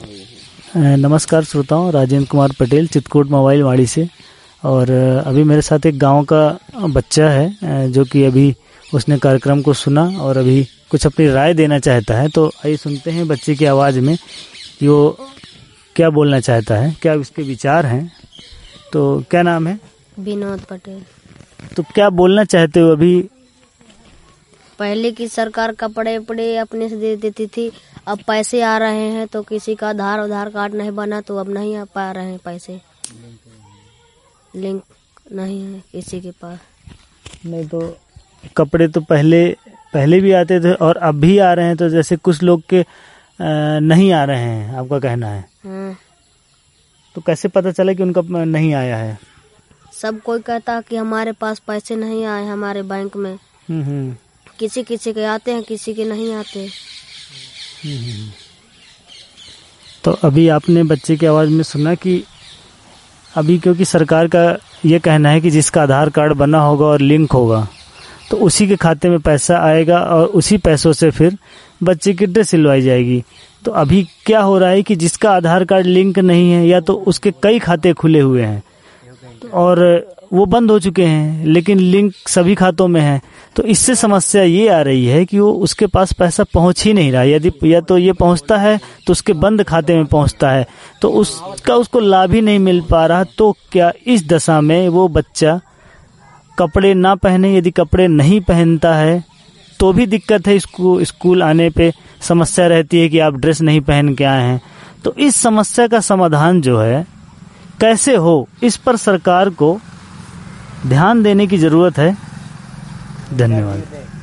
नमस्कार श्रोताओं, राजेंद्र कुमार पटेल, चित्रकूट मोबाइल वाड़ी से। और अभी मेरे साथ एक गांव का बच्चा है जो कि अभी उसने कार्यक्रम को सुना और अभी कुछ अपनी राय देना चाहता है। तो आइए सुनते हैं बच्चे की आवाज़ में कि वो क्या बोलना चाहता है, क्या उसके विचार हैं। तो क्या नाम है? विनोद पटेल। तो क्या बोलना चाहते हो? अभी पहले की सरकार कपड़े उपड़े अपने से दे देती थी, अब पैसे आ रहे हैं तो किसी का आधार कार्ड नहीं बना तो अब नहीं आ पा रहे हैं पैसे, लिंक नहीं है किसी के पास। नहीं तो कपड़े तो पहले भी आते थे और अब भी आ रहे हैं, तो जैसे कुछ लोग के नहीं आ रहे हैं, आपका कहना है। हाँ। तो कैसे पता चला कि उनका नहीं आया है? सब कोई कहता कि हमारे पास पैसे नहीं आए हमारे बैंक में। किसी किसी के आते हैं, किसी के नहीं आते। तो अभी आपने बच्चे की आवाज़ में सुना कि अभी क्योंकि सरकार का ये कहना है कि जिसका आधार कार्ड बना होगा और लिंक होगा तो उसी के खाते में पैसा आएगा और उसी पैसों से फिर बच्चे की ड्रेस सिलवाई जाएगी। तो अभी क्या हो रहा है कि जिसका आधार कार्ड लिंक नहीं है या तो उसके कई खाते खुले हुए हैं और वो बंद हो चुके हैं, लेकिन लिंक सभी खातों में है। तो इससे समस्या ये आ रही है कि वो उसके पास पैसा पहुंच ही नहीं रहा। यदि या तो ये पहुंचता है तो उसके बंद खाते में पहुंचता है, तो उसको लाभ ही नहीं मिल पा रहा। तो क्या इस दशा में वो बच्चा कपड़े ना पहने, यदि कपड़े नहीं पहनता है तो भी दिक्कत है, इसको स्कूल आने पे समस्या रहती है कि आप ड्रेस नहीं पहन के आए हैं। तो इस समस्या का समाधान जो है कैसे हो, इस पर सरकार को ध्यान देने की जरूरत है। धन्यवाद।